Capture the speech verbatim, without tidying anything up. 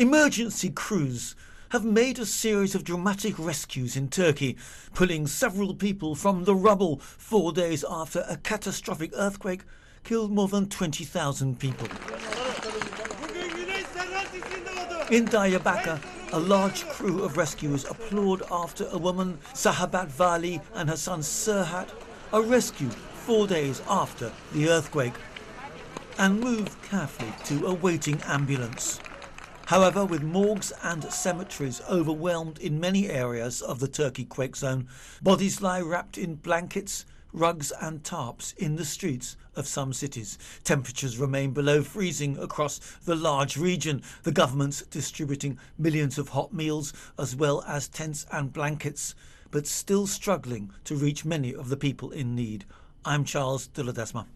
Emergency crews have made a series of dramatic rescues in Turkey, pulling several people from the rubble four days after a catastrophic earthquake killed more than twenty thousand people. In Diyarbakir, a large crew of rescuers applaud after a woman, Sahabat Vali, and her son Serhat are rescued four days after the earthquake and move carefully to a waiting ambulance. However, with morgues and cemeteries overwhelmed in many areas of the Turkey quake zone, bodies lie wrapped in blankets, rugs and tarps in the streets of some cities. Temperatures remain below freezing across the large region, the government's distributing millions of hot meals as well as tents and blankets, but still struggling to reach many of the people in need. I'm Charles de Ledesma.